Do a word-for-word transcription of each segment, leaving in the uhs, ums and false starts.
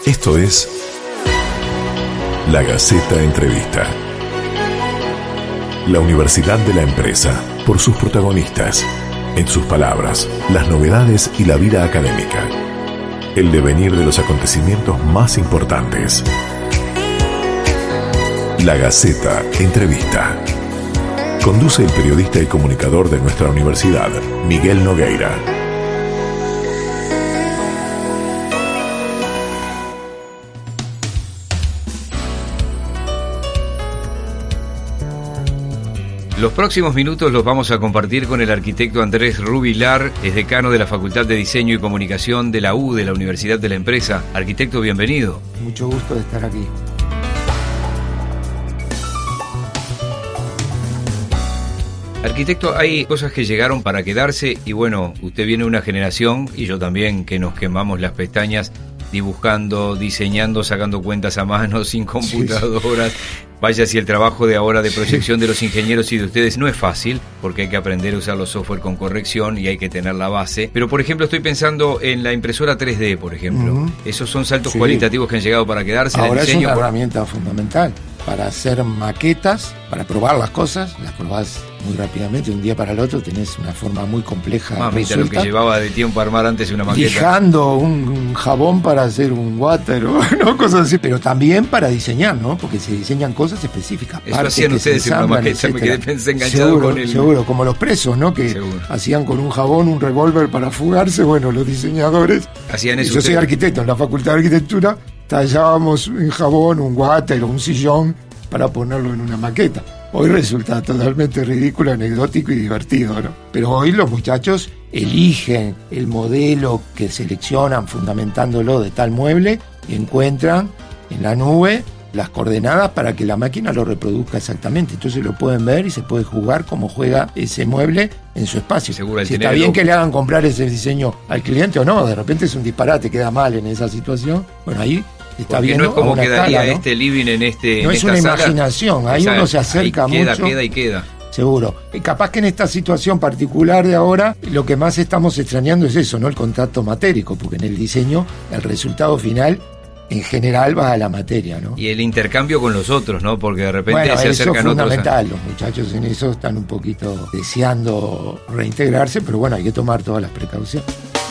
Esto es La Gaceta Entrevista. La Universidad de la Empresa, por sus protagonistas, en sus palabras, las novedades y la vida académica. El devenir de los acontecimientos más importantes. La Gaceta Entrevista. Conduce el periodista y comunicador de nuestra universidad, Miguel Nogueira. Los próximos minutos los vamos a compartir con el arquitecto Andrés Rubilar, es decano de la Facultad de Diseño y Comunicación de la U, de la Universidad de la Empresa. Arquitecto, bienvenido. Mucho gusto de estar aquí. Arquitecto, hay cosas que llegaron para quedarse y bueno, usted viene de una generación, y yo también, que nos quemamos las pestañas dibujando, diseñando, sacando cuentas a mano, sin computadoras. Sí, sí. Vaya si el trabajo de ahora de proyección de los ingenieros y de ustedes no es fácil, porque hay que aprender a usar los software con corrección y hay que tener la base. Pero, por ejemplo, estoy pensando en la impresora tres D, por ejemplo. Uh-huh. Esos son saltos sí. cualitativos que han llegado para quedarse. Ahora en el diseño. Es una herramienta fundamental para hacer maquetas, para probar las cosas, las probás muy rápidamente, de un día para el otro tenés una forma muy compleja. Mamita, lo que llevaba de tiempo armar antes una maqueta. Lijando un, un jabón para hacer un water, o ¿no? Cosas así, pero también para diseñar, ¿no? Porque se diseñan cosas específicas. Eso hacían ustedes en una maqueta, me quedé pensé enganchado seguro, con el... Seguro, como los presos, ¿no? Que seguro. Hacían con un jabón un revólver para fugarse, bueno, los diseñadores... Hacían eso. Yo usted... soy arquitecto, en la Facultad de Arquitectura tallábamos en jabón un water o un sillón para ponerlo en una maqueta. Hoy resulta totalmente ridículo, anecdótico y divertido, ¿no? Pero hoy los muchachos eligen el modelo que seleccionan fundamentándolo de tal mueble y encuentran en la nube las coordenadas para que la máquina lo reproduzca exactamente. Entonces lo pueden ver y se puede jugar como juega ese mueble en su espacio. Seguro, si está bien que le hagan comprar ese diseño al cliente o no, de repente es un disparate, queda mal en esa situación. Bueno, ahí... Está Porque bien, no es como quedaría escala, ¿no? este living en este No en es esta una sala. Imaginación, ahí uno se acerca ahí queda, mucho. Queda y queda. Seguro. Y capaz que en esta situación particular de ahora, lo que más estamos extrañando es eso, ¿no? El contacto matérico, porque en el diseño el resultado final en general va a la materia, ¿no? Y el intercambio con los otros, ¿no? Porque de repente bueno, se acercan eso es otros. Fundamental. A... Los muchachos en eso están un poquito deseando reintegrarse, pero bueno, hay que tomar todas las precauciones.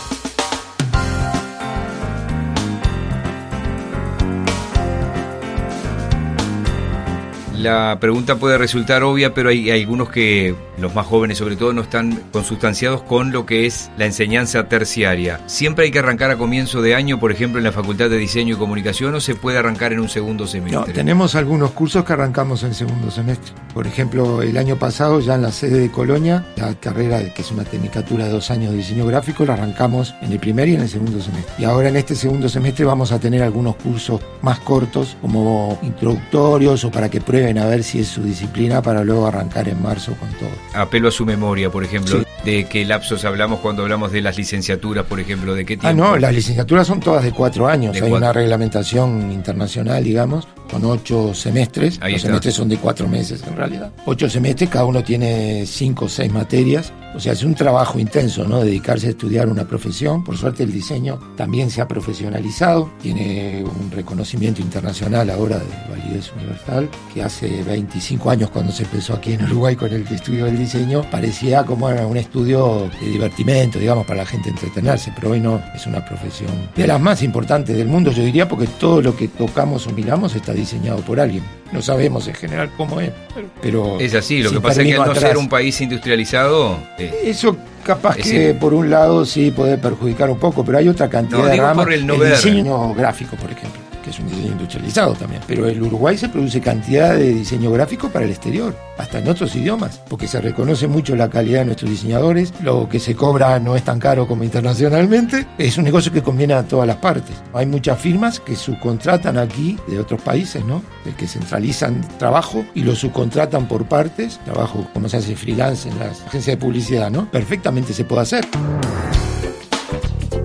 La pregunta puede resultar obvia, pero hay, hay algunos que, los más jóvenes sobre todo, no están consustanciados con lo que es la enseñanza terciaria. ¿Siempre hay que arrancar a comienzo de año, por ejemplo, en la Facultad de Diseño y Comunicación, o se puede arrancar en un segundo semestre? No, tenemos algunos cursos que arrancamos en segundo semestre. Por ejemplo, el año pasado, ya en la sede de Colonia, la carrera, que es una tecnicatura de dos años de diseño gráfico, la arrancamos en el primer y en el segundo semestre. Y ahora en este segundo semestre vamos a tener algunos cursos más cortos, como introductorios o para que prueben a ver si es su disciplina, para luego arrancar en marzo con todo. Apelo a su memoria, por ejemplo, sí. ¿De qué lapsos hablamos cuando hablamos de las licenciaturas, por ejemplo? ¿De qué tiempo? Ah, no, las licenciaturas son todas de cuatro años. De Hay cuatro. Una reglamentación internacional, digamos, con ocho semestres. Ahí Los está. semestres son de cuatro meses, en realidad. Ocho semestres, cada uno tiene cinco o seis materias. O sea, es un trabajo intenso, ¿no? Dedicarse a estudiar una profesión. Por suerte, el diseño también se ha profesionalizado. Tiene un reconocimiento internacional ahora de validez universal, que hace veinticinco años, cuando se empezó aquí en Uruguay con el estudio del diseño, parecía como era un estudio de divertimento, digamos, para la gente entretenerse, pero hoy no, es una profesión de las más importantes del mundo, yo diría, porque todo lo que tocamos o miramos está diseñado por alguien. No sabemos en general cómo es, pero... Es así, lo que pasa es que al no ser un país industrializado... Eh, eso capaz que el... por un lado sí puede perjudicar un poco, pero hay otra cantidad no, de digo ramas. Por el, no el ver. diseño gráfico, por ejemplo, que es un diseño industrializado también. Pero en Uruguay se produce cantidad de diseño gráfico para el exterior, hasta en otros idiomas, porque se reconoce mucho la calidad de nuestros diseñadores, lo que se cobra no es tan caro como internacionalmente, es un negocio que conviene a todas las partes. Hay muchas firmas que subcontratan aquí de otros países, ¿no? De que centralizan trabajo y lo subcontratan por partes, trabajo como se hace freelance en las agencias de publicidad, ¿no? Perfectamente se puede hacer.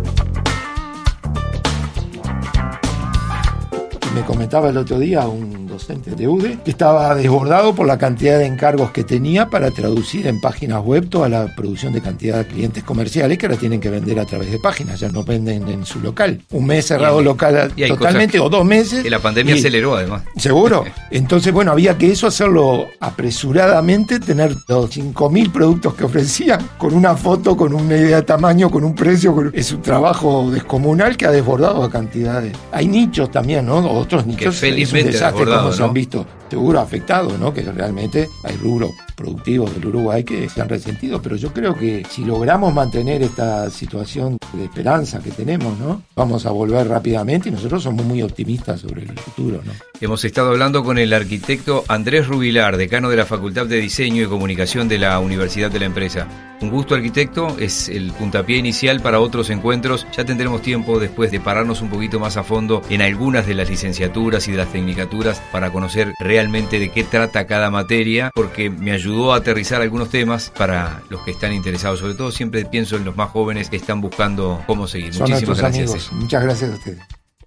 Me comentaba el otro día un docente de U D E, que estaba desbordado por la cantidad de encargos que tenía para traducir en páginas web toda la producción de cantidad de clientes comerciales que ahora tienen que vender a través de páginas, ya no venden en su local. Un mes cerrado y, local y totalmente, o dos meses. Que la pandemia y, aceleró además. Seguro. Entonces, bueno, había que eso hacerlo apresuradamente, tener los cinco mil productos que ofrecían, con una foto, con una idea de tamaño, con un precio. Con... Es un trabajo descomunal que ha desbordado a cantidades. Hay nichos también, ¿no? Otros nichos. Que felizmente es un desastre, como se ¿no? han visto. Seguro afectados, ¿no? Que realmente hay rubros productivos del Uruguay que se han resentido, pero yo creo que si logramos mantener esta situación de esperanza que tenemos, ¿no? Vamos a volver rápidamente y nosotros somos muy optimistas sobre el futuro, ¿no? Hemos estado hablando con el arquitecto Andrés Rubilar, decano de la Facultad de Diseño y Comunicación de la Universidad de la Empresa. Un gusto, arquitecto, es el puntapié inicial para otros encuentros. Ya tendremos tiempo después de pararnos un poquito más a fondo en algunas de las licenciaturas y de las tecnicaturas para conocer realmente de qué trata cada materia, porque me ayudó a aterrizar algunos temas para los que están interesados. Sobre todo siempre pienso en los más jóvenes que están buscando cómo seguir. Son Muchísimas gracias. Amigos. Muchas gracias a ustedes.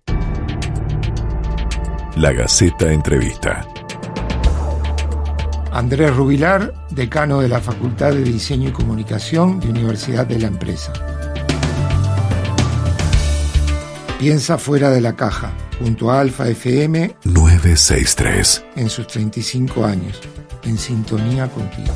La Gaceta Entrevista. Andrés Rubilar, decano de la Facultad de Diseño y Comunicación de Universidad de la Empresa. Piensa fuera de la caja, junto a Alfa F M novecientos sesenta y tres. En sus treinta y cinco años, en sintonía contigo.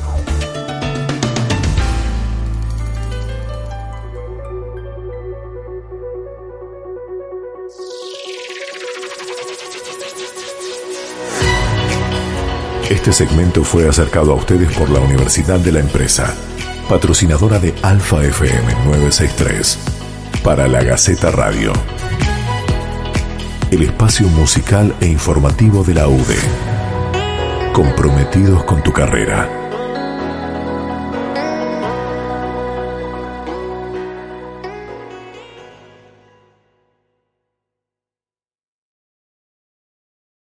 Este segmento fue acercado a ustedes por la Universidad de la Empresa, patrocinadora de Alfa F M novecientos sesenta y tres, para la Gaceta Radio, el espacio musical e informativo de la U D E, comprometidos con tu carrera.